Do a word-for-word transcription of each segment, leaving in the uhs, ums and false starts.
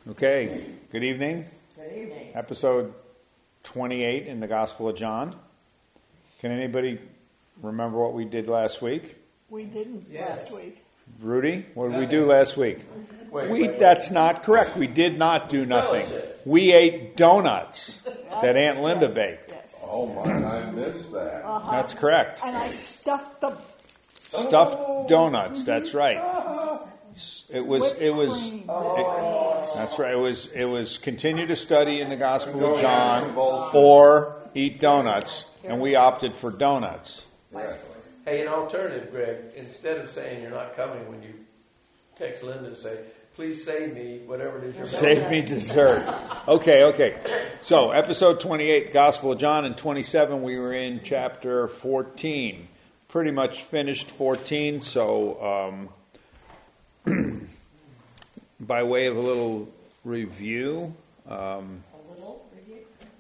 Okay, good evening. Good evening. Episode twenty-eight in the Gospel of John. Can anybody remember what we did last week? We didn't Yes. last week. Rudy, what did we do last week? Wait, We, wait, wait. that's not correct. We did not do nothing. Fellowship. We ate donuts that Yes, Aunt Linda yes, baked. Yes. Oh my, I missed that. Uh-huh. That's correct. And I stuffed them. Stuffed donuts, that's right. It was, Whipped it was, cream. it- that's right. It was, it was continue to study in the Gospel of John or eat donuts, and we opted for donuts. Hey, an alternative, Greg, instead of saying you're not coming when you text Linda and say, please save me, whatever it is you're Save me dessert. Okay, okay. So, episode twenty-eight, Gospel of John, and twenty-seven, we were in chapter fourteen. Pretty much finished fourteen, so um, by way of a little review, um, A little review.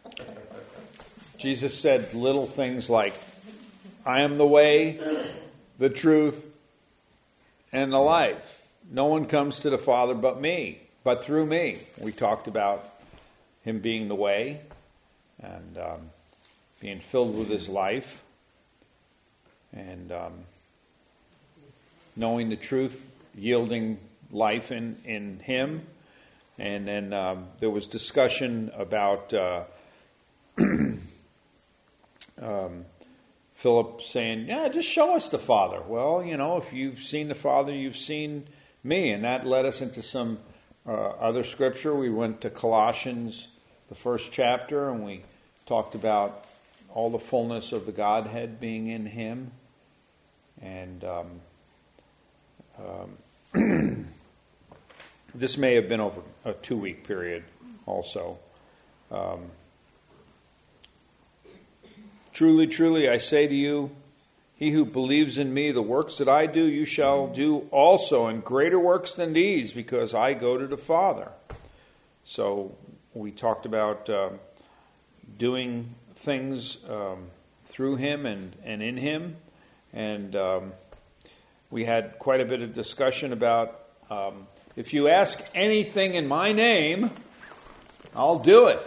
Jesus said little things like, I am the way, the truth, and the life. No one comes to the Father but me, but through me. We talked about him being the way and um, being filled with his life and um, knowing the truth, yielding life in, in him. And then um, there was discussion about uh, um, Philip saying, yeah, just show us the Father. Well, you know, if you've seen the Father, you've seen me. And that led us into some uh, other scripture. We went to Colossians, the first chapter, and we talked about all the fullness of the Godhead being in him. And um, um, this may have been over a two-week period also. Um, Truly, truly, I say to you, he who believes in me, the works that I do, you shall do also, and greater works than these, because I go to the Father. So we talked about uh, doing things um, through him and, and in him, and um, we had quite a bit of discussion about um, if you ask anything in my name, I'll do it.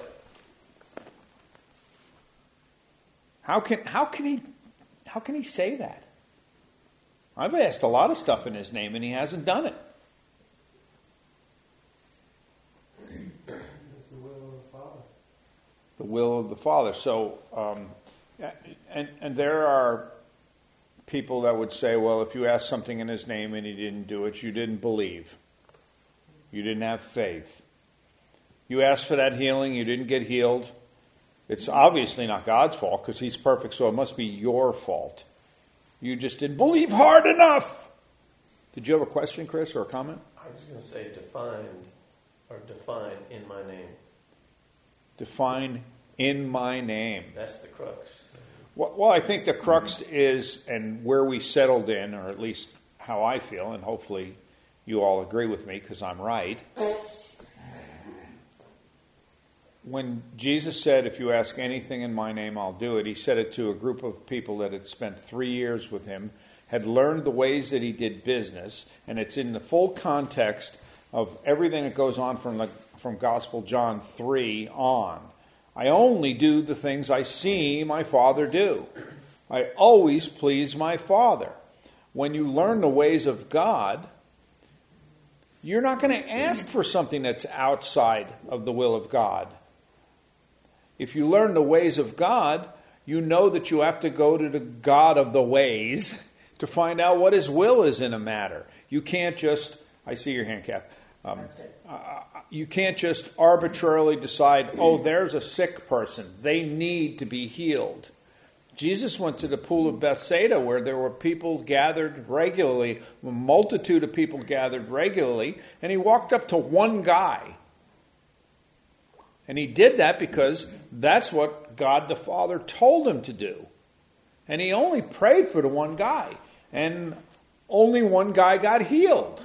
How can how can he how can he say that? I've asked a lot of stuff in his name and he hasn't done it. It's the will of the Father. The will of the Father. So, um, and and there are people that would say, well, if you asked something in his name and he didn't do it, you didn't believe. You didn't have faith. You asked for that healing, you didn't get healed. It's obviously not God's fault because he's perfect, so it must be your fault. You just didn't believe hard enough. Did you have a question, Chris, or a comment? I was going to say defined or define in my name. Define in my name. That's the crux. Well, well, I think the crux is, and where we settled in, or at least how I feel, and hopefully you all agree with me because I'm right. When Jesus said, if you ask anything in my name, I'll do it, he said it to a group of people that had spent three years with him, had learned the ways that he did business, and it's in the full context of everything that goes on from the, from Gospel John three on. I only do the things I see my Father do. I always please my Father. When you learn the ways of God, you're not going to ask for something that's outside of the will of God. If you learn the ways of God, you know that you have to go to the God of the ways to find out what his will is in a matter. You can't just, I see your hand, Kath. Um, uh, you can't just arbitrarily decide, oh, there's a sick person. They need to be healed. Jesus went to the pool of Bethsaida where there were people gathered regularly, a multitude of people gathered regularly, and he walked up to one guy. And he did that because that's what God the Father told him to do. And he only prayed for the one guy. And only one guy got healed.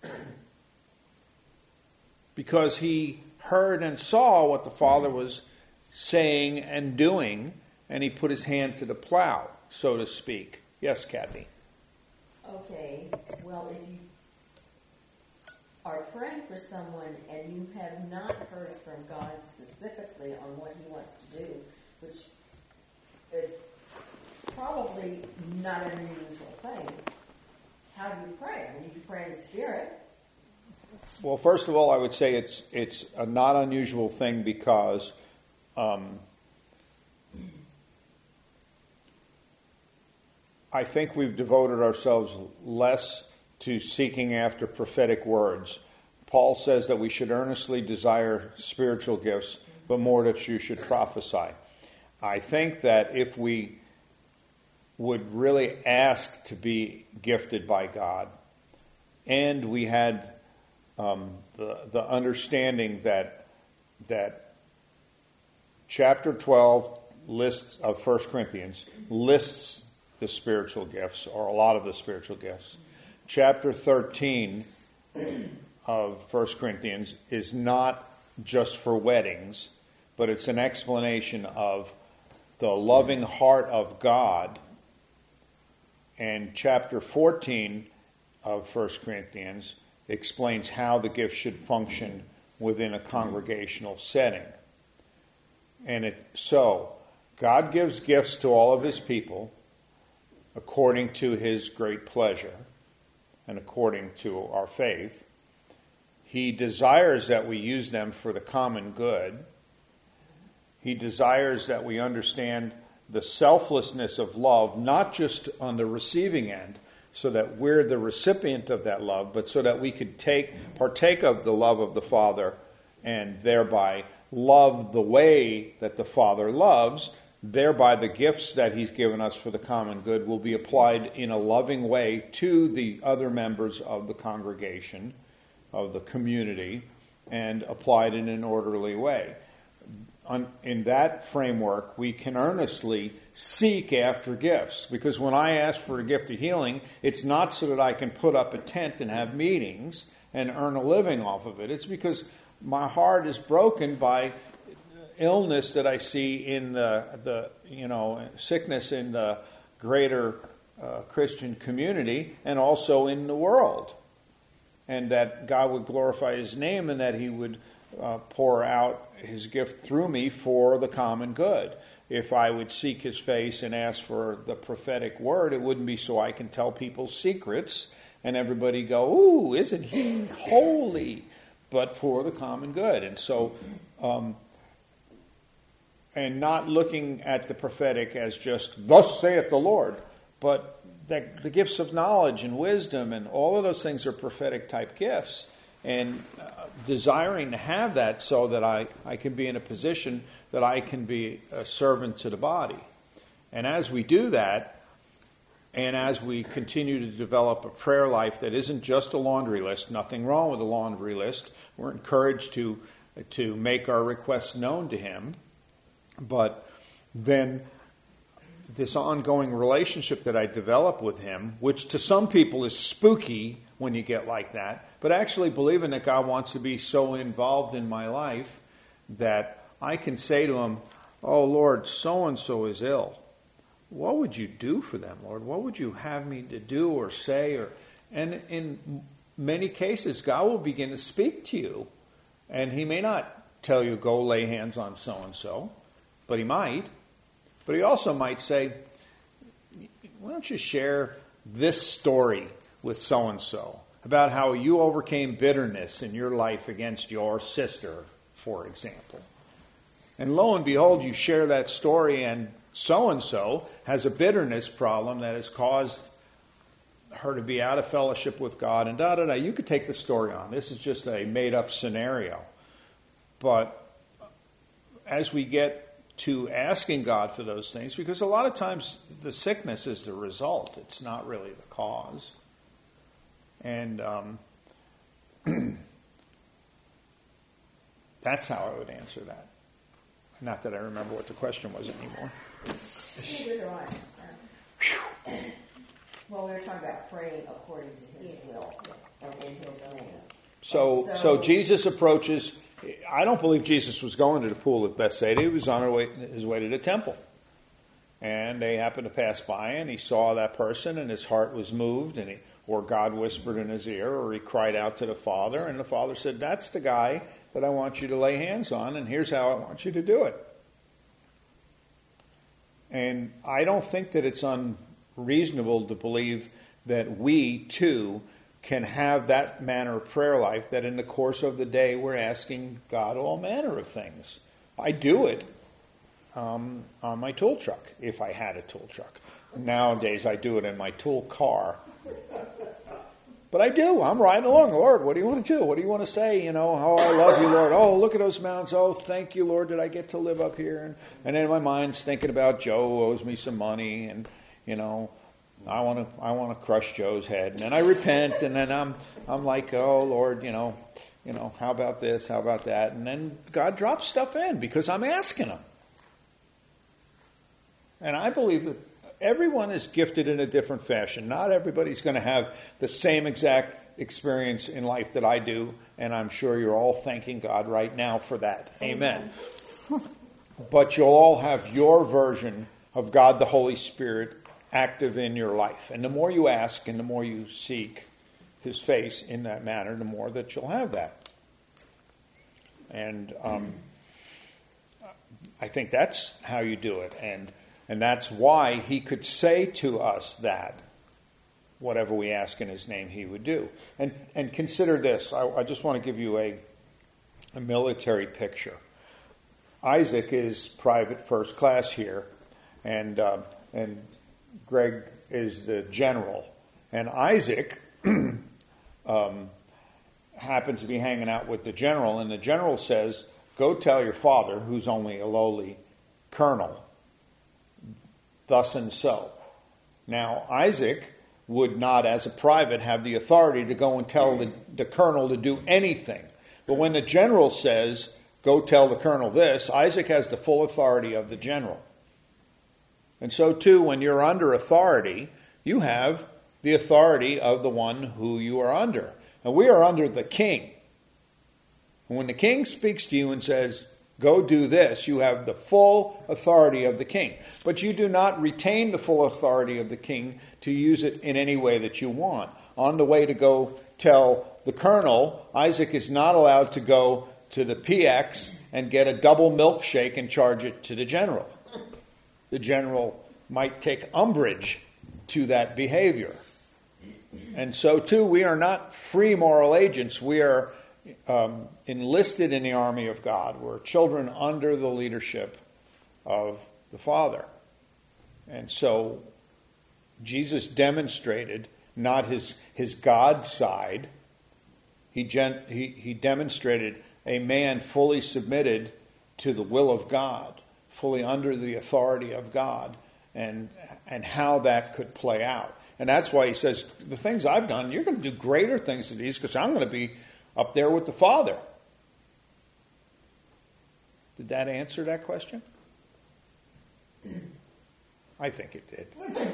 Because he heard and saw what the Father was saying and doing. And he put his hand to the plow, so to speak. Yes, Kathy? Okay, well, if you are praying for someone and you have not heard from God specifically on what He wants to do, which is probably not an unusual thing, how do you pray? I mean, you can pray in the Spirit. Well, first of all, I would say it's it's a not unusual thing because um, I think we've devoted ourselves less to seeking after prophetic words. Paul says that we should earnestly desire spiritual gifts, but more that you should prophesy. I think that if we would really ask to be gifted by God, and we had um, the the understanding that that chapter twelve lists of First Corinthians lists the spiritual gifts, or a lot of the spiritual gifts. Chapter thirteen of First Corinthians is not just for weddings, but it's an explanation of the loving heart of God. And chapter fourteen of First Corinthians explains how the gifts should function within a congregational setting. And it so, God gives gifts to all of His people according to His great pleasure and according to our faith. He desires that we use them for the common good. He desires that we understand the selflessness of love, not just on the receiving end, so that we're the recipient of that love, but so that we could take partake of the love of the Father and thereby love the way that the Father loves. Thereby the gifts that He's given us for the common good will be applied in a loving way to the other members of the congregation, of the community, and applied in an orderly way. In that framework, we can earnestly seek after gifts. Because when I ask for a gift of healing, it's not so that I can put up a tent and have meetings and earn a living off of it. It's because my heart is broken by illness that I see in the, the you know, sickness in the greater uh, Christian community and also in the world. And that God would glorify His name and that He would uh, pour out His gift through me for the common good. If I would seek His face and ask for the prophetic word, it wouldn't be so I can tell people secrets and everybody go, ooh, isn't He holy? But for the common good. And so... Um, And not looking at the prophetic as just, thus saith the Lord, but the, the gifts of knowledge and wisdom and all of those things are prophetic type gifts. And uh, desiring to have that so that I, I can be in a position that I can be a servant to the body. And as we do that, and as we continue to develop a prayer life that isn't just a laundry list, nothing wrong with a laundry list, we're encouraged to to make our requests known to Him. But then this ongoing relationship that I develop with Him, which to some people is spooky when you get like that, but actually believing that God wants to be so involved in my life that I can say to Him, oh Lord, so-and-so is ill. What would you do for them, Lord? What would you have me to do or say? Or And in many cases, God will begin to speak to you. And He may not tell you, go lay hands on so-and-so. But He might. But He also might say, why don't you share this story with so-and-so about how you overcame bitterness in your life against your sister, for example. And lo and behold, you share that story and so-and-so has a bitterness problem that has caused her to be out of fellowship with God and da-da-da. You could take the story on. This is just a made-up scenario. But as we get to asking God for those things, because a lot of times the sickness is the result. It's not really the cause. And um, that's how I would answer that. Not that I remember what the question was anymore. Neither do I. Well, we were talking about praying according to His will and in His name. So, so, so Jesus approaches. I don't believe Jesus was going to the pool of Bethsaida. He was on his way, his way to the temple. And they happened to pass by, and He saw that person, and His heart was moved, and He or God whispered in his ear, or he cried out to the Father, and the Father said, that's the guy that I want you to lay hands on, and here's how I want you to do it. And I don't think that it's unreasonable to believe that we, too, can have that manner of prayer life, that in the course of the day we're asking God all manner of things. I do it um, on my tool truck, if I had a tool truck. Nowadays I do it in my tool car. But I do. I'm riding along. Lord, what do you want to do? What do you want to say? You know, oh, I love you, Lord. Oh, look at those mountains. Oh, thank you, Lord, that I get to live up here. And, and then my mind's thinking about Joe owes me some money, and, you know, I want to I want to crush Joe's head. And then I repent, and then I'm I'm like, oh, Lord, you know, you know, how about this? How about that? And then God drops stuff in because I'm asking him. And I believe that everyone is gifted in a different fashion. Not everybody's going to have the same exact experience in life that I do, and I'm sure you're all thanking God right now for that. Amen. Amen. But you'll all have your version of God the Holy Spirit active in your life. And the more you ask and the more you seek his face in that manner, the more that you'll have that. And um, I think that's how you do it. And And that's why he could say to us that whatever we ask in his name, he would do. And and consider this. I, I just want to give you a, a military picture. Isaac is private first class here, and uh, and Greg is the general. And Isaac um, happens to be hanging out with the general, and the general says, go tell your father, who's only a lowly colonel, thus and so. Now, Isaac would not, as a private, have the authority to go and tell the, the colonel to do anything. But when the general says, go tell the colonel this, Isaac has the full authority of the general. And so, too, when you're under authority, you have the authority of the one who you are under. And we are under the king. And when the king speaks to you and says, go do this, you have the full authority of the king. But you do not retain the full authority of the king to use it in any way that you want. On the way to go tell the colonel, Isaac is not allowed to go to the P X and get a double milkshake and charge it to the general. The general might take umbrage to that behavior. And so, too, we are not free moral agents. We are Um, enlisted in the army of God. We're children under the leadership of the Father. And so Jesus demonstrated not his his God side. He, gen, he, he demonstrated a man fully submitted to the will of God, fully under the authority of God, and and how that could play out. And that's why he says, the things I've done, you're going to do greater things than these, because I'm going to be up there with the Father. Did that answer that question? I think it did.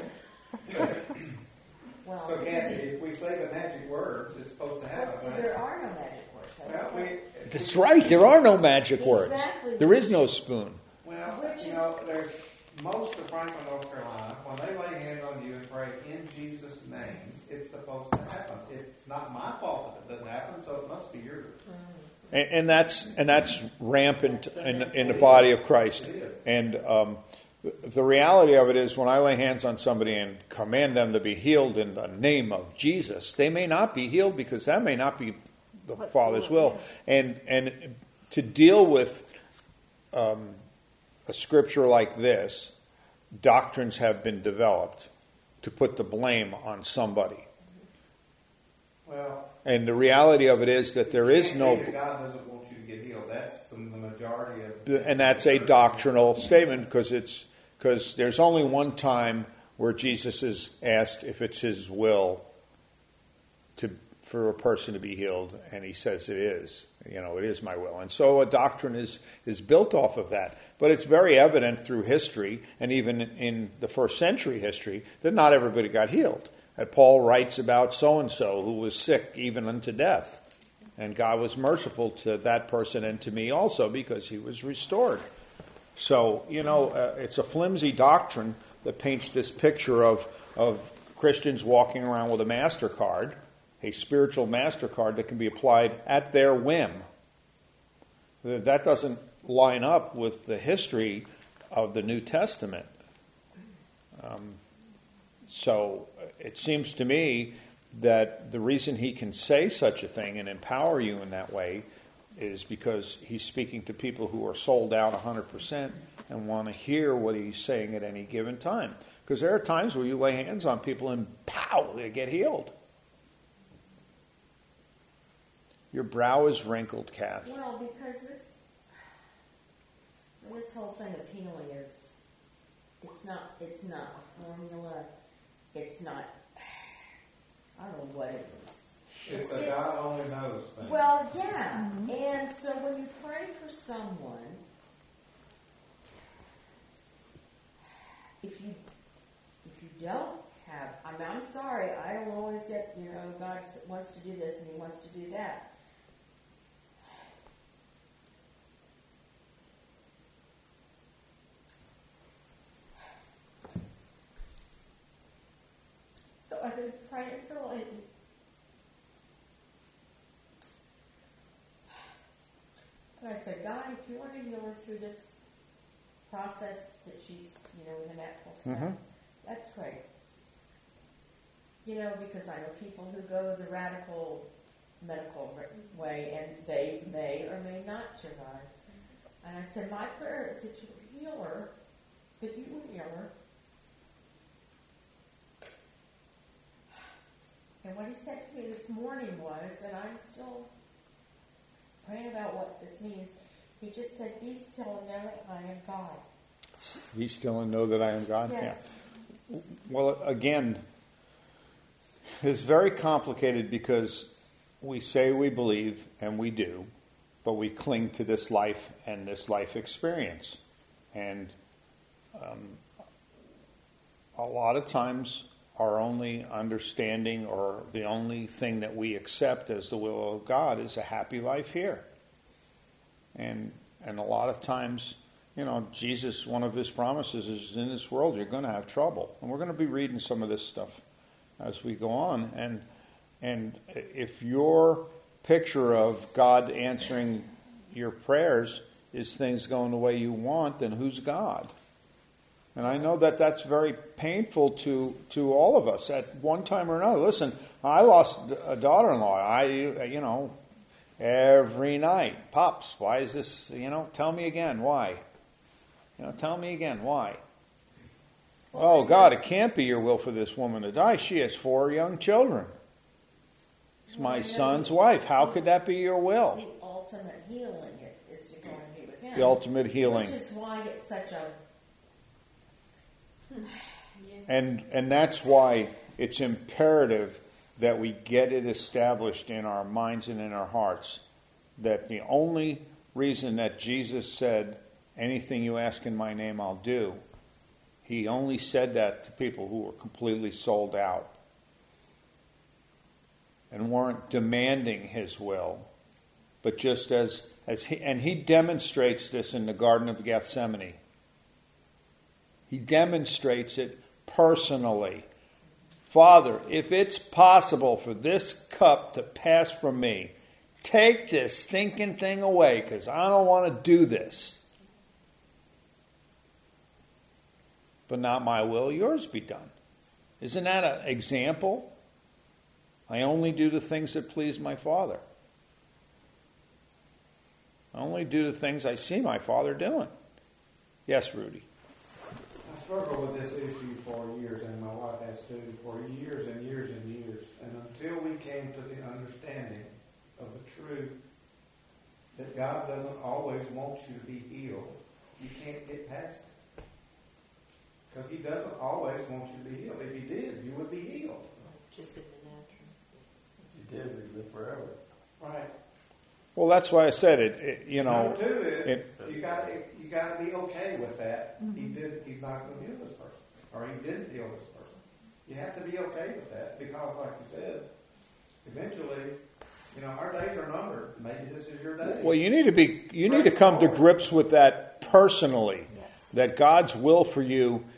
Well, So, Kathy, if we say the magic words, it's supposed to happen, well, see, right? there are no magic words. That's Well, the we, point. That's right. There are no magic words. Exactly. There is no spoon. well, Which you is- know, there's most of Franklin, North Carolina, when they lay hands on you and pray in Jesus' name, it's supposed to happen. It's not my fault that it doesn't happen, so it must be yours. And, and that's and that's rampant in, in the body of Christ. And um, the reality of it is, when I lay hands on somebody and command them to be healed in the name of Jesus, they may not be healed because that may not be the Father's will. And and to deal with um, a scripture like this, doctrines have been developed to put the blame on somebody. Well, And the reality of it is that there is can't no... say that God doesn't want you to get healed. That's the, the majority of... And that's a doctrinal statement, because it's because there's only one time where Jesus is asked if it's his will to for a person to be healed, and he says it is. You know, it is my will. And so a doctrine is, is built off of that. But it's very evident through history, and even in the first century history, that not everybody got healed. That Paul writes about so-and-so who was sick even unto death. And God was merciful to that person and to me also, because he was restored. So, you know, uh, it's a flimsy doctrine that paints this picture of, of Christians walking around with a MasterCard, a spiritual MasterCard that can be applied at their whim. That doesn't line up with the history of the New Testament. Um, so it seems to me that the reason he can say such a thing and empower you in that way is because he's speaking to people who are sold out one hundred percent and want to hear what he's saying at any given time. Because there are times where you lay hands on people and pow, they get healed. Your brow is wrinkled, Kath. Well, because this this whole thing of healing is it's not it's not a formula. It's not I don't know what it is. It's a God only knows thing. Well, yeah. And so when you pray for someone, if you if you don't have, I mean, I'm sorry, I don't always get, you know, God wants to do this and He wants to do that. So I've been praying for Lady. And I said, God, if you want to heal her through this process that she's, you know, with the medical stuff, Mm-hmm. that's great. You know, because I know people who go the radical medical way and they may or may not survive. And I said, my prayer is that you would heal her, that you would heal her. And what he said to me this morning was, and I'm still praying about what this means, he just said, be still and know that I am God. Be still and know that I am God? Yes. Yeah. Well, again, it's very complicated because we say we believe, and we do, but we cling to this life and this life experience. And um, a lot of times our only understanding or the only thing that we accept as the will of God is a happy life here. And and a lot of times, you know, Jesus, one of his promises is in this world you're going to have trouble. And we're going to be reading some of this stuff as we go on. And and if your picture of God answering your prayers is things going the way you want, then who's God? And I know that that's very painful to, to all of us at one time or another. Listen, I lost a daughter-in-law. I, you know, every night, Pops, why is this, you know, tell me again, why? You know, tell me again, why? Oh, God, it can't be your will for this woman to die. She has four young children. It's my son's wife. How could that be your will? The ultimate healing is to go and be with him. The ultimate healing. Which is why it's such a... And and that's why it's imperative that we get it established in our minds and in our hearts that the only reason that Jesus said, anything you ask in my name I'll do, he only said that to people who were completely sold out and weren't demanding his will, but just as, as he, and he demonstrates this in the Garden of Gethsemane. He demonstrates it personally. Father, if it's possible for this cup to pass from me, take this stinking thing away because I don't want to do this. But not my will, yours be done. Isn't that an example? I only do the things that please my Father. I only do the things I see my Father doing. Yes, Rudy. I struggled with this issue for years, and my wife has too, for years and years and years. And until we came to the understanding of the truth that God doesn't always want you to be healed, you can't get past it. Because he doesn't always want you to be healed. If he did, you would be healed. Just in the natural. If you did, we'd live forever. Right. Well, that's why I said it. it you know, Number two is it, you got you got to be okay with that. Mm-hmm. He did. He's not going to heal this person, or he didn't heal this person. You have to be okay with that because, like you said, eventually, you know, our days are numbered. Maybe this is your day. well, you need to be. You need to come to grips with that personally. Yes. That God's will for you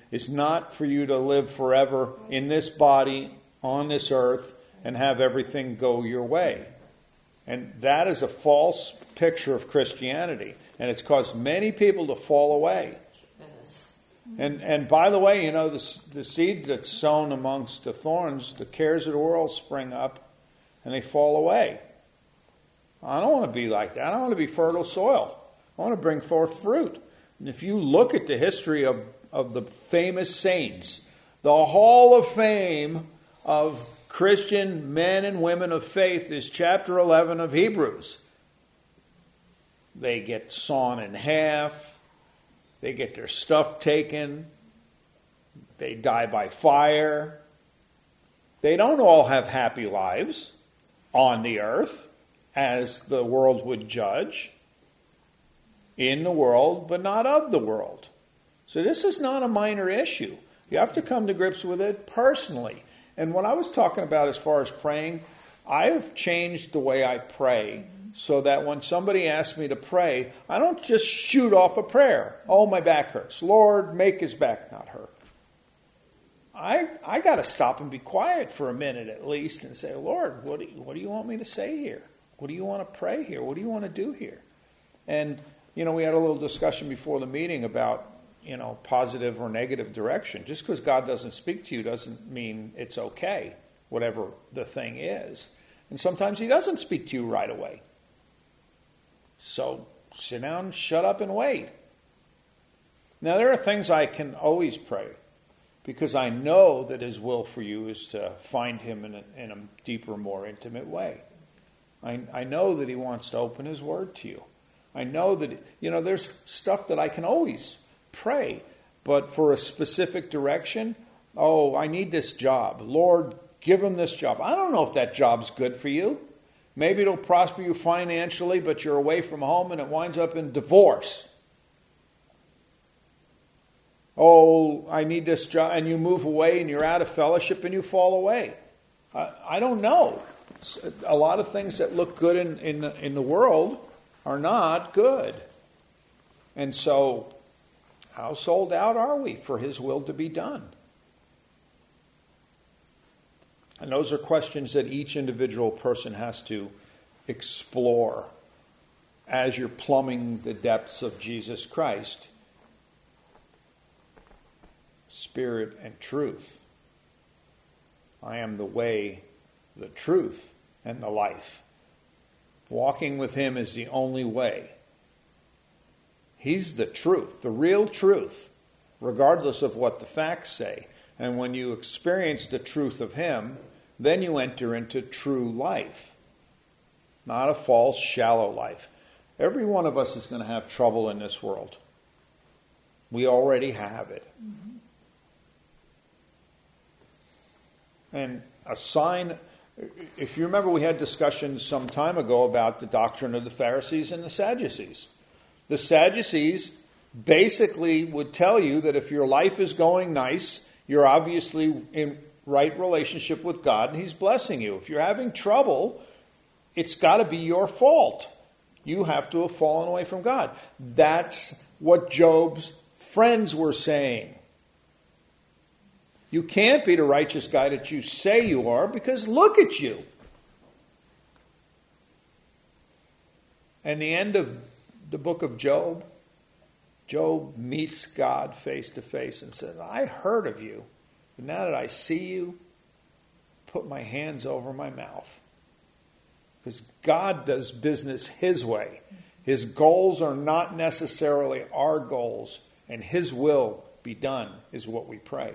is not for you to live forever in this body, on this earth, and have everything go your way. And that is a false picture of Christianity. And it's caused many people to fall away. Yes. And and by the way, you know, the, the seed that's sown amongst the thorns, the cares of the world spring up and they fall away. I don't want to be like that. I don't want to be fertile soil. I want to bring forth fruit. And if you look at the history of, of the famous saints, the Hall of Fame of Christian men and women of faith is chapter eleven of Hebrews. They get sawn in half. They get their stuff taken. They die by fire. They don't all have happy lives on the earth, as the world would judge. In the world, but not of the world. So this is not a minor issue. You have to come to grips with it personally. And what I was talking about as far as praying, I have changed the way I pray so that when somebody asks me to pray, I don't just shoot off a prayer. Oh, my back hurts. Lord, make his back not hurt. I I got to stop and be quiet for a minute at least and say, Lord, what do you, what do you want me to say here? What do you want to pray here? What do you want to do here? And, you know, we had a little discussion before the meeting about, you know, positive or negative direction. Just because God doesn't speak to you doesn't mean it's okay, whatever the thing is. And sometimes he doesn't speak to you right away. So sit down, shut up, and wait. Now, there are things I can always pray because I know that his will for you is to find him in a, in a deeper, more intimate way. I, I know that he wants to open his word to you. I know that, you know, there's stuff that I can always pray, but for a specific direction, oh, I need this job. Lord, give him this job. I don't know if that job's good for you. Maybe it'll prosper you financially, but you're away from home and it winds up in divorce. Oh, I need this job, and you move away and you're out of fellowship and you fall away. I, I don't know. A lot of things that look good in, in, in the world are not good. And so, how sold out are we for his will to be done? And those are questions that each individual person has to explore as you're plumbing the depths of Jesus Christ, Spirit and truth. I am the way, the truth, and the life. Walking with him is the only way. He's the truth, the real truth, regardless of what the facts say. And when you experience the truth of him, then you enter into true life, not a false, shallow life. Every one of us is going to have trouble in this world. We already have it. Mm-hmm. And a sign, if you remember, we had discussions some time ago about the doctrine of the Pharisees and the Sadducees. The Sadducees basically would tell you that if your life is going nice, you're obviously in right relationship with God and he's blessing you. If you're having trouble, it's got to be your fault. You have to have fallen away from God. That's what Job's friends were saying. You can't be the righteous guy that you say you are because look at you. And the end of the book of Job, Job meets God face to face and says, I heard of you, but now that I see you, put my hands over my mouth. Because God does business his way. His goals are not necessarily our goals, and his will be done is what we pray.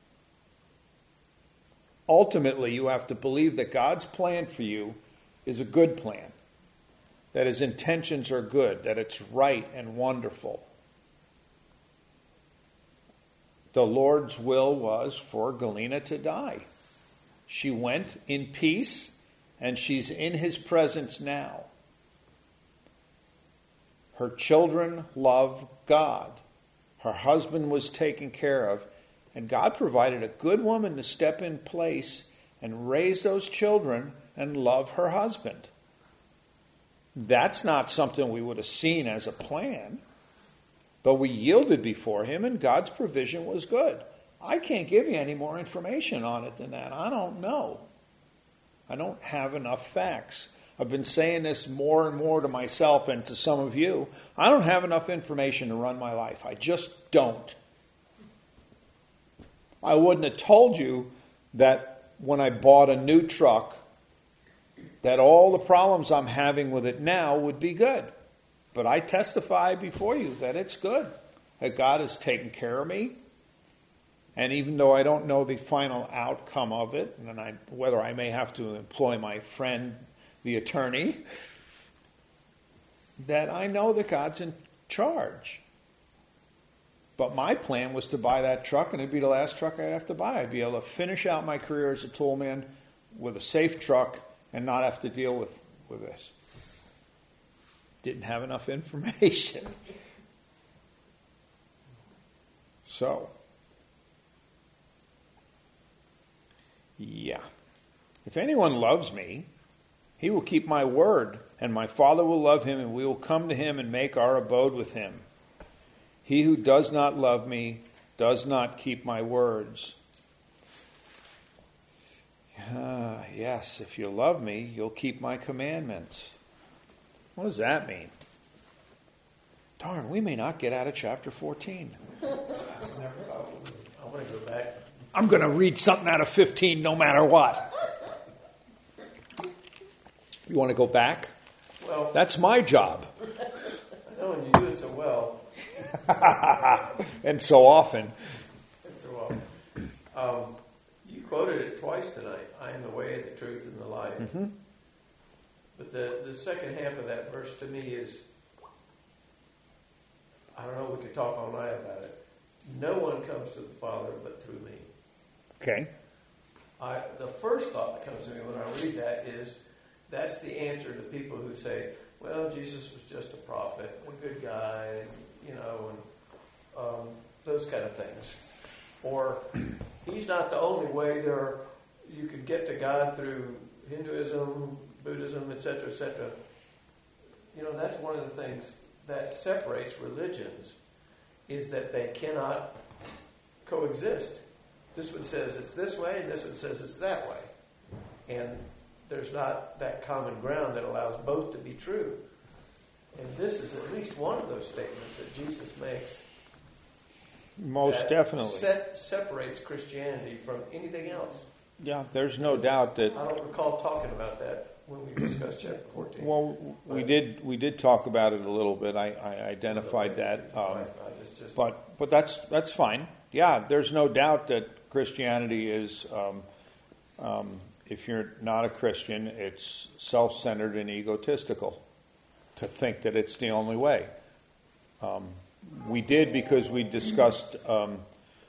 Ultimately, you have to believe that God's plan for you is a good plan, that his intentions are good, that it's right and wonderful. The Lord's will was for Galena to die. She went in peace, and she's in his presence now. Her children love God. Her husband was taken care of, and God provided a good woman to step in place and raise those children and love her husband. That's not something we would have seen as a plan, But we yielded before him, and God's provision was good. I can't give you any more information on it than that. I don't know. I don't have enough facts. I've been saying this more and more to myself and to some of you. I don't have enough information to run my life. I just don't. I wouldn't have told you that when I bought a new truck, that all the problems I'm having with it now would be good. But I testify before you that it's good, that God has taken care of me. And even though I don't know the final outcome of it, and I, whether I may have to employ my friend, the attorney, that I know that God's in charge. But my plan was to buy that truck, and it'd be the last truck I'd have to buy. I'd be able to finish out my career as a toolman with a safe truck and not have to deal with, with this. Didn't have enough information. So, yeah. If anyone loves me, he will keep my word, and my Father will love him, and we will come to him and make our abode with him. He who does not love me does not keep my words. Uh, yes, if you love me, you'll keep my commandments. What does that mean? Darn, we may not get out of chapter fourteen. I want to go back. I'm going to read something out of fifteen no matter what. You want to go back? Well, That's my job. I know, and you do it so well. And so often. So well. Um, you quoted it twice tonight. I am the way, the truth, and the life. Mm-hmm. But the, the second half of that verse to me is, I don't know, we could talk all night about it. No one comes to the Father but through me. Okay. I, the first thought that comes to me when I read that is, that's the answer to people who say, well, Jesus was just a prophet, a good guy, you know, and um, those kind of things. Or he's not the only way. There are, you could get to God through Hinduism, Buddhism, et cetera, et cetera. You know, that's one of the things that separates religions, is that they cannot coexist. This one says it's this way, and this one says it's that way. And there's not that common ground that allows both to be true. And this is at least one of those statements that Jesus makes. Most that definitely. Set, separates Christianity from anything else. Yeah, there's no doubt that. I don't recall talking about that when we discussed chapter fourteen. Well, we did we did talk about it a little bit. I, I identified that, um, just, just, but but that's that's fine. Yeah, there's no doubt that Christianity is. Um, um, if you're not a Christian, it's self-centered and egotistical to think that it's the only way. Um, we did because we discussed um,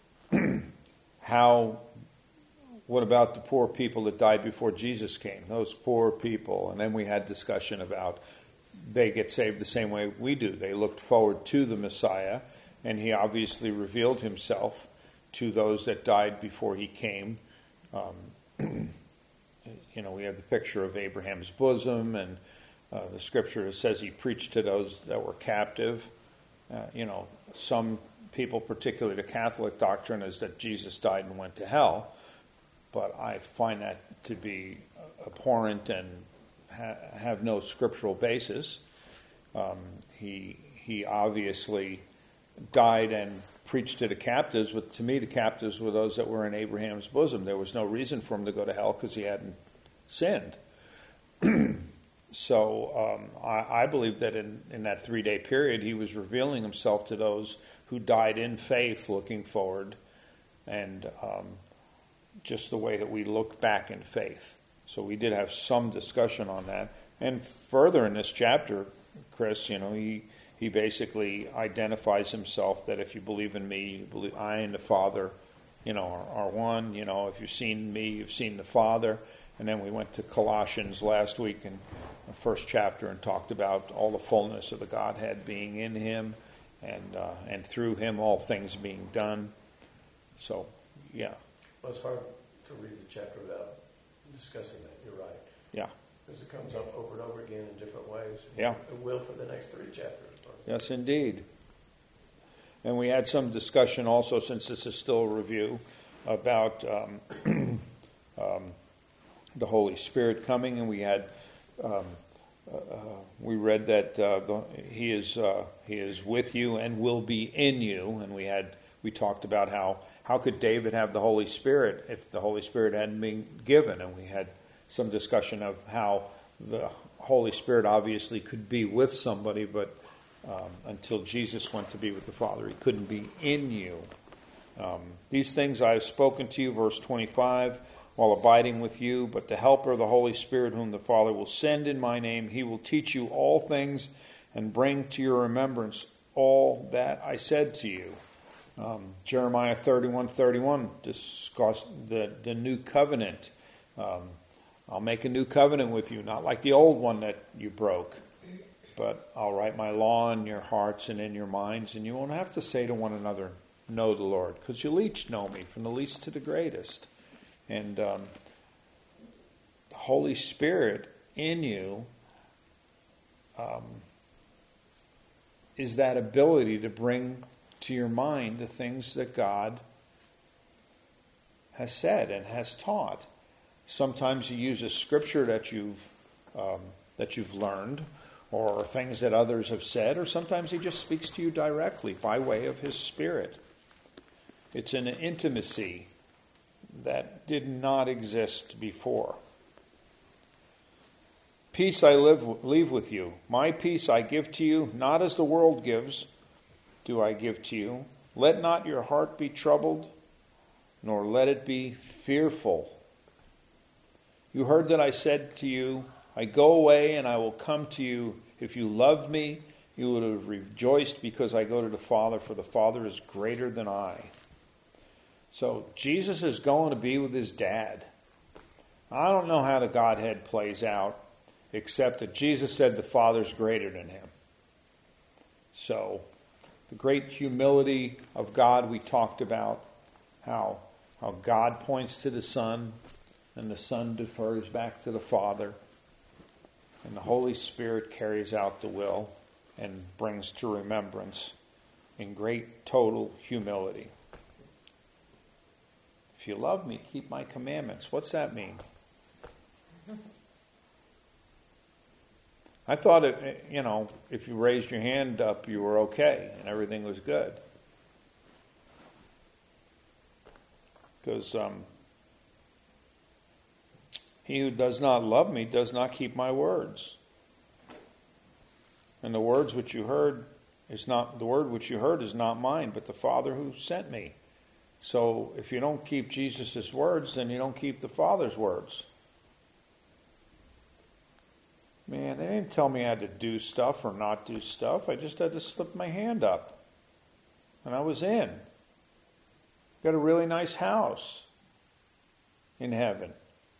how. What about the poor people that died before Jesus came? Those poor people. And then we had discussion about they get saved the same way we do. They looked forward to the Messiah, and he obviously revealed himself to those that died before he came. Um, you know, we have the picture of Abraham's bosom, and uh, the scripture says he preached to those that were captive. Uh, you know, some people, particularly the Catholic doctrine, is that Jesus died and went to hell. But I find that to be abhorrent and ha- have no scriptural basis. Um, he he obviously died and preached to the captives. But to me, the captives were those that were in Abraham's bosom. There was no reason for him to go to hell because he hadn't sinned. So um, I, I believe that in, in that three-day period, he was revealing himself to those who died in faith, looking forward, and um, just the way that we look back in faith. So we did have some discussion on that. And further in this chapter, Chris, you know, he, he basically identifies himself that if you believe in me, you believe I and the Father, you know, are, are one. You know, if you've seen me, you've seen the Father. And then we went to Colossians last week in the first chapter and talked about all the fullness of the Godhead being in him, and uh, and through him all things being done. So, yeah. Well, it's hard to read the chapter without discussing that. You're right. Yeah. Because it comes up over and over again in different ways. Yeah. It will for the next three chapters. Yes, indeed. And we had some discussion also, since this is still a review, about um, um, the Holy Spirit coming. And we had um, uh, we read that uh, the, he is uh, he is with you and will be in you. And we had we talked about how how could David have the Holy Spirit if the Holy Spirit hadn't been given? And we had some discussion of how the Holy Spirit obviously could be with somebody, but um, until Jesus went to be with the Father, he couldn't be in you. Um, These things I have spoken to you, verse twenty-five, while abiding with you, but the Helper, the Holy Spirit, whom the Father will send in my name, he will teach you all things and bring to your remembrance all that I said to you. Um, Jeremiah thirty-one thirty-one discussed the, the new covenant. Um, I'll make a new covenant with you, not like the old one that you broke, but I'll write my law in your hearts and in your minds, and you won't have to say to one another, know the Lord, because you'll each know me, from the least to the greatest. And um, the Holy Spirit in you um, is that ability to bring to your mind the things that God has said and has taught. Sometimes he uses scripture that you've um, that you've learned, or things that others have said, or sometimes he just speaks to you directly by way of his Spirit. It's an intimacy that did not exist before. Peace I live, leave with you. My peace I give to you, not as the world gives, do I give to you. Let not your heart be troubled, nor let it be fearful. You heard that I said to you, I go away and I will come to you. If you loved me, you would have rejoiced because I go to the Father, for the Father is greater than I. So Jesus is going to be with his dad. I don't know how the Godhead plays out, except that Jesus said the Father's greater than him. So the great humility of God we talked about, how, how God points to the Son, and the Son defers back to the Father. And the Holy Spirit carries out the will and brings to remembrance in great total humility. If you love me, keep my commandments. What's that mean? I thought, it, you know, if you raised your hand up, you were okay and everything was good. Because um, he who does not love me does not keep my words. And the words which you heard is not the word which you heard is not mine, but the Father who sent me. So if you don't keep Jesus' words, then you don't keep the Father's words. Man, they didn't tell me I had to do stuff or not do stuff. I just had to slip my hand up. And I was in. Got a really nice house in heaven.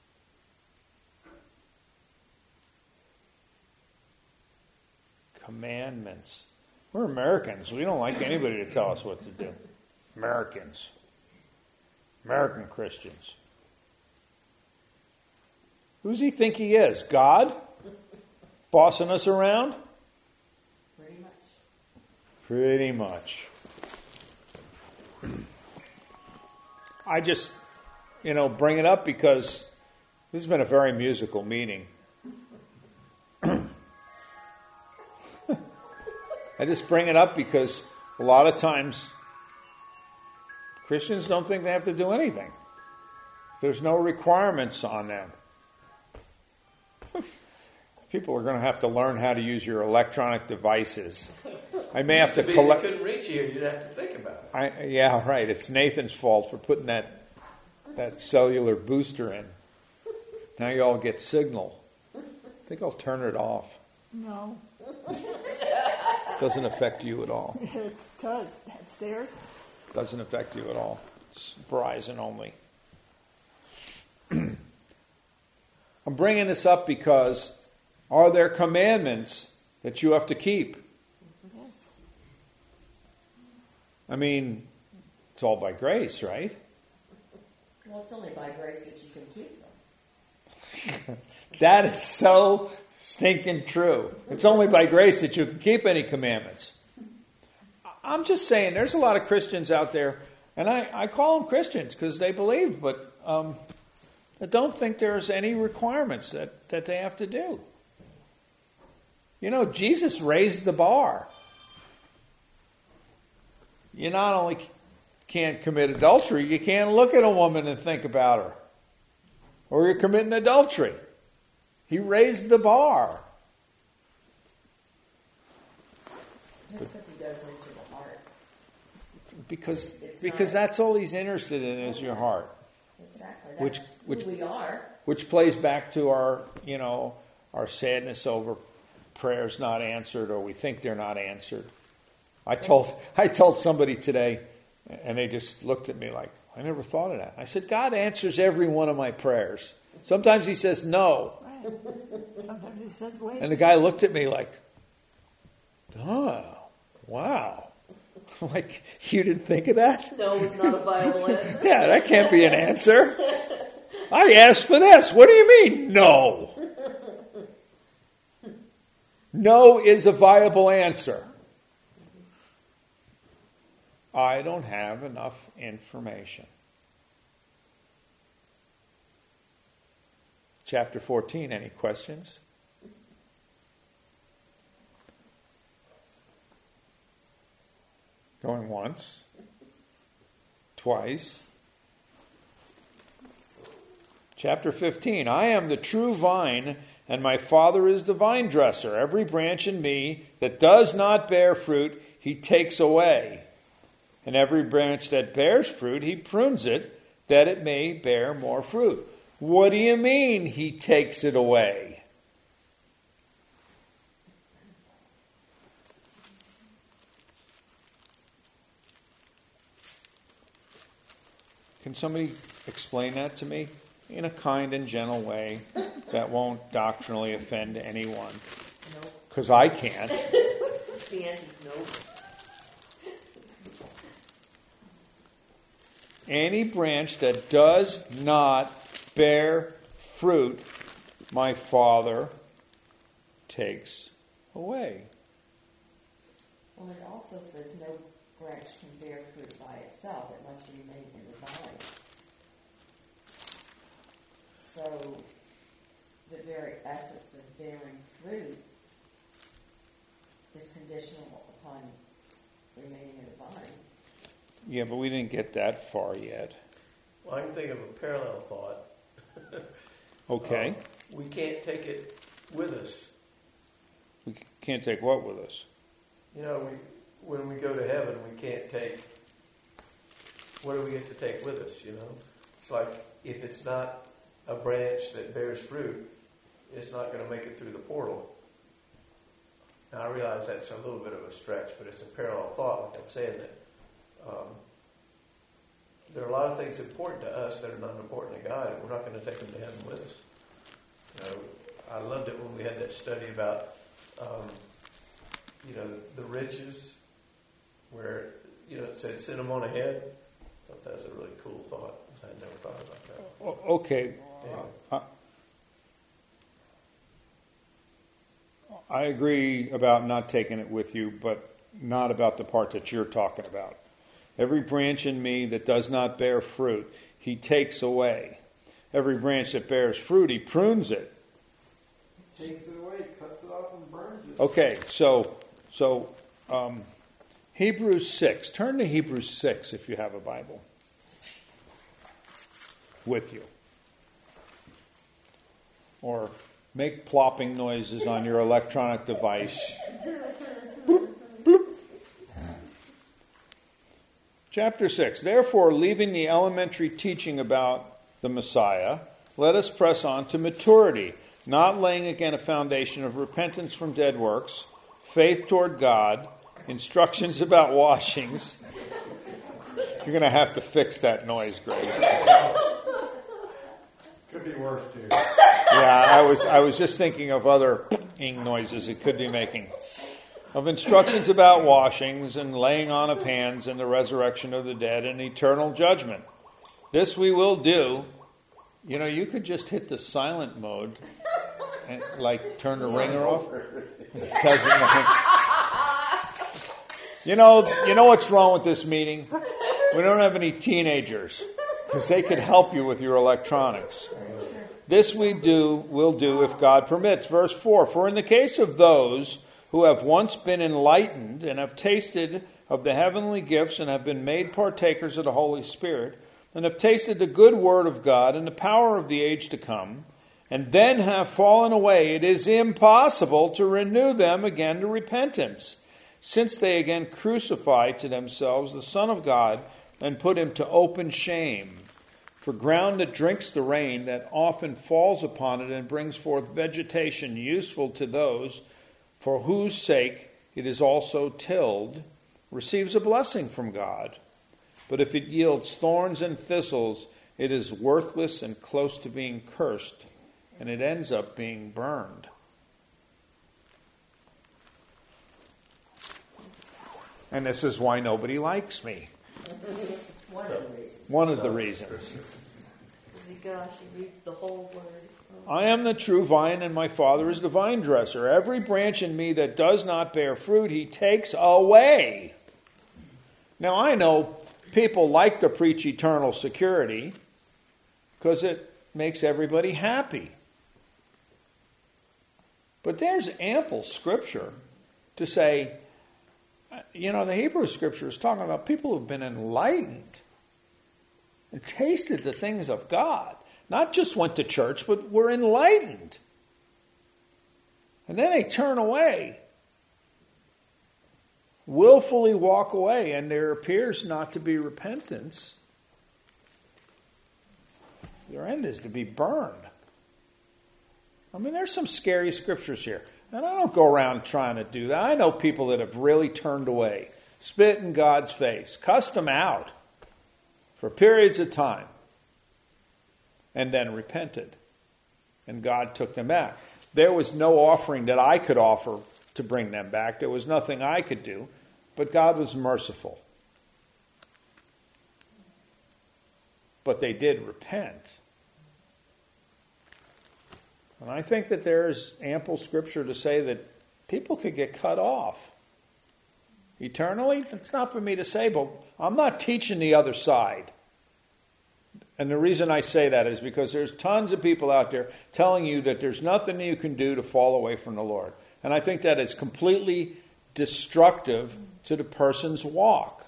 Commandments. We're Americans. We don't like anybody to tell us what to do. Americans. American Christians. Who does he think he is? God? Bossing us around? Pretty much. Pretty much. I just, you know, bring it up because this has been a very musical meeting. I just bring it up because a lot of times Christians don't think they have to do anything. There's no requirements on them. People are going to have to learn how to use your electronic devices. I may have to collect. If you couldn't reach you, you'd have to think about it. I, yeah, right. It's Nathan's fault for putting that that cellular booster in. Now you all get signal. I think I'll turn it off. No, Doesn't affect you at all. it does. Downstairs. Doesn't affect you at all. It's Verizon only. I'm bringing this up because are there commandments that you have to keep? Yes. I mean, it's all by grace, right? Well, it's only by grace that you can keep them. That is so stinking true. It's only by grace that you can keep any commandments. I'm just saying, there's a lot of Christians out there, and I, I call them Christians because they believe, but um, I don't think there's any requirements that, that they have to do. You know, Jesus raised the bar. You not only can't commit adultery, you can't look at a woman and think about her. Or you're committing adultery. He raised the bar. That's because he goes into the heart. Because It's because not- that's all he's interested in is your heart. Exactly. Which- That's which- who we are. Which plays back to our, you know, our sadness over prayers not answered, or we think they're not answered. I told I told somebody today, and they just looked at me like, I never thought of that. I said, God answers every one of my prayers. Sometimes he says no. Right. Sometimes he says, wait. And the guy looked at me like, oh, wow. I'm like, you didn't think of that? No, it's not a viable answer. Yeah, that can't be an answer. I asked for this. What do you mean, no? No is a viable answer. I don't have enough information. Chapter fourteen, any questions? Going once, twice. Chapter fifteen, I am the true vine, and my Father is the vine dresser. Every branch in me that does not bear fruit, he takes away. And every branch that bears fruit, he prunes it, that it may bear more fruit. What do you mean he takes it away? Can somebody explain that to me in a kind and gentle way that won't doctrinally offend anyone? No. Because I can't. The answer is no. Any branch that does not bear fruit, my Father takes away. Well, it also says no branch can bear fruit by itself. It must remain in the vine. So, the very essence of bearing fruit is conditional upon remaining in the vine. Yeah, but we didn't get that far yet. Well, I can think of a parallel thought. Okay. Um, we can't take it with us. We can't take what with us? You know, we when we go to heaven, we can't take. What do we get to take with us? You know, it's like if it's not a branch that bears fruit, it's not going to make it through the portal. Now, I realize that's a little bit of a stretch, but it's a parallel thought. Like I'm saying that um, there are a lot of things important to us that are not important to God, and we're not going to take them to heaven with us. You know, I loved it when we had that study about, um, you know, the riches, where, you know, it said, send them on ahead. I thought that was a really cool thought. I had never thought about that. O- Okay. Anyway. Uh, I agree about not taking it with you, but not about the part that you're talking about. Every branch in me that does not bear fruit, he takes away. Every branch that bears fruit, he prunes it. Takes it away, cuts it off, and burns it. Okay, so so um, Hebrews six. Turn to Hebrews six if you have a Bible with you. Or make plopping noises on your electronic device. Bloop, bloop. Chapter six. Therefore, leaving the elementary teaching about the Messiah, let us press on to maturity, not laying again a foundation of repentance from dead works, faith toward God, instructions about washings. You're going to have to fix that noise, Greg. Could be worse, too. Yeah, I was I was just thinking of other ing noises it could be making. Of instructions about washings and laying on of hands and the resurrection of the dead and eternal judgment. This we will do. You know, you could just hit the silent mode and like turn the ringer off. It doesn't like, You know, you know what's wrong with this meeting? We don't have any teenagers because they could help you with your electronics. This we do, will do if God permits. Verse four, for in the case of those who have once been enlightened and have tasted of the heavenly gifts and have been made partakers of the Holy Spirit and have tasted the good word of God and the power of the age to come, and then have fallen away, it is impossible to renew them again to repentance, since they again crucify to themselves the Son of God and put him to open shame. For ground that drinks the rain that often falls upon it and brings forth vegetation useful to those for whose sake it is also tilled, receives a blessing from God. But if it yields thorns and thistles, it is worthless and close to being cursed, and it ends up being burned. And this is why nobody likes me. One of the reasons. One of the reasons. Gosh, he reads the whole word. I am the true vine, and my Father is the vine dresser. Every branch in me that does not bear fruit, he takes away. Now, I know people like to preach eternal security because it makes everybody happy. But there's ample scripture to say, you know, the Hebrew scripture is talking about people who've been enlightened and tasted the things of God. Not just went to church, but were enlightened. And then they turn away. Willfully walk away, and there appears not to be repentance. Their end is to be burned. I mean, there's some scary scriptures here. And I don't go around trying to do that. I know people that have really turned away, spit in God's face, cussed him out for periods of time, and then repented. And God took them back. There was no offering that I could offer to bring them back. There was nothing I could do, but God was merciful. But they did repent. And I think that there is ample scripture to say that people could get cut off eternally. It's not for me to say, but I'm not teaching the other side. And the reason I say that is because there's tons of people out there telling you that there's nothing you can do to fall away from the Lord. And I think that is completely destructive to the person's walk.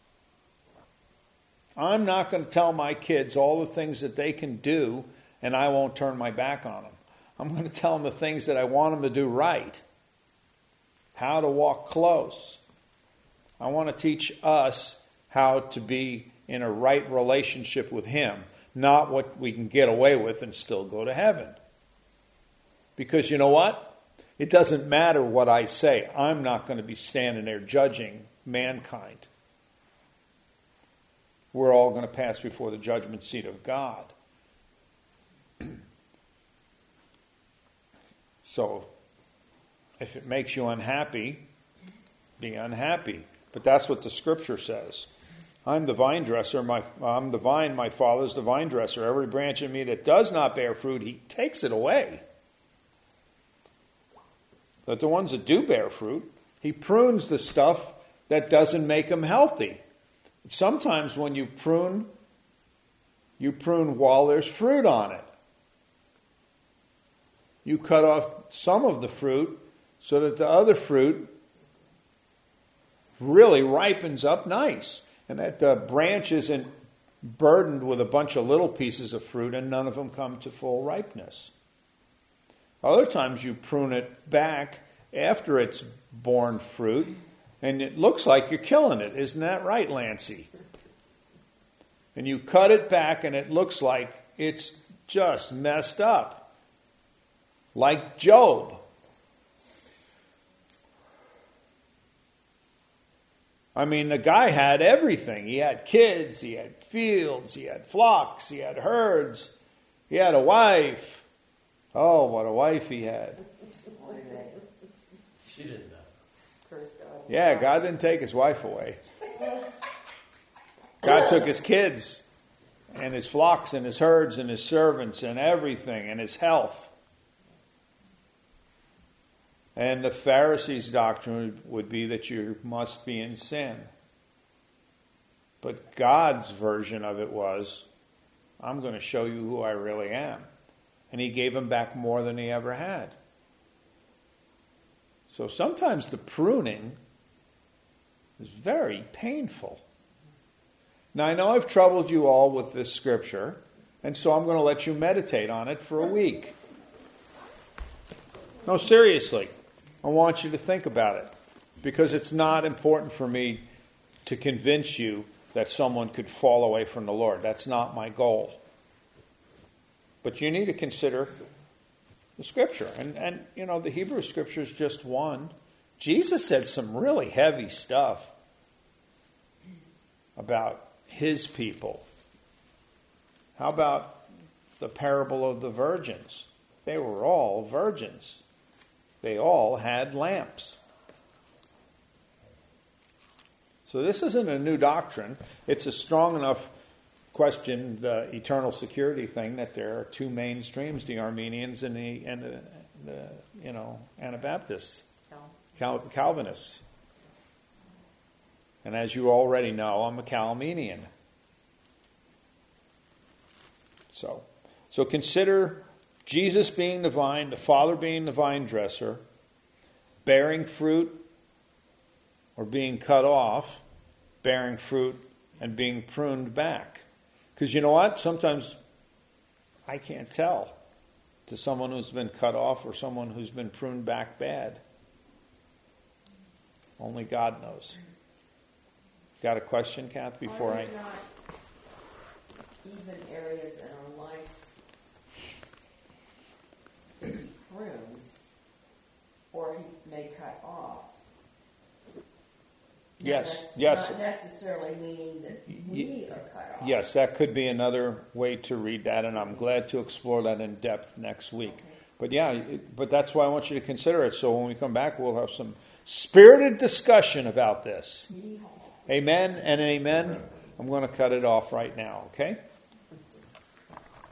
I'm not going to tell my kids all the things that they can do, and I won't turn my back on them. I'm going to tell them the things that I want them to do right. How to walk close. I want to teach us how to be in a right relationship with Him, not what we can get away with and still go to heaven. Because you know what? It doesn't matter what I say. I'm not going to be standing there judging mankind. We're all going to pass before the judgment seat of God. So, if it makes you unhappy, be unhappy. But that's what the scripture says. I'm the vine dresser, my, I'm the vine, my Father's the vine dresser. Every branch in me that does not bear fruit, He takes it away. But the ones that do bear fruit, He prunes the stuff that doesn't make them healthy. Sometimes when you prune, you prune while there's fruit on it. You cut off some of the fruit so that the other fruit really ripens up nice. And that the branch isn't burdened with a bunch of little pieces of fruit and none of them come to full ripeness. Other times you prune it back after it's borne fruit and it looks like you're killing it. Isn't that right, Lancy? And you cut it back and it looks like it's just messed up. Like Job. I mean, the guy had everything. He had kids, he had fields, he had flocks, he had herds, he had a wife. Oh, what a wife he had. She didn't know. Yeah, God didn't take his wife away. God took his kids and his flocks and his herds and his servants and everything and his health. And the Pharisees' doctrine would be that you must be in sin. But God's version of it was, I'm going to show you who I really am. And he gave him back more than he ever had. So sometimes the pruning is very painful. Now I know I've troubled you all with this scripture, and so I'm going to let you meditate on it for a week. No, seriously. I want you to think about it, because it's not important for me to convince you that someone could fall away from the Lord. That's not my goal. But you need to consider the Scripture. And, and you know, the Hebrew Scripture is just one. Jesus said some really heavy stuff about his people. How about the parable of the virgins? They were all virgins. They all had lamps. So this isn't a new doctrine. It's a strong enough question, the eternal security thing, that there are two main streams: the Armenians and the and the, the you know Anabaptists, Cal- Calvinists. And as you already know, I'm a Calmenian. So, so consider Jesus being the vine, the Father being the vine dresser, bearing fruit or being cut off, bearing fruit and being pruned back. Because you know what? Sometimes I can't tell to someone who's been cut off or someone who's been pruned back bad. Only God knows. Got a question, Kath, before Are I... there not even areas in our life that he prunes or he may cut off? Not Yes, nec- yes. Not necessarily meaning that we are cut off. Yes, that could be another way to read that, and I'm glad to explore that in depth next week. Okay. But yeah, it- but that's why I want you to consider it. So when we come back, we'll have some spirited discussion about this. Yeehaw. Amen and an amen. I'm going to cut it off right now, okay?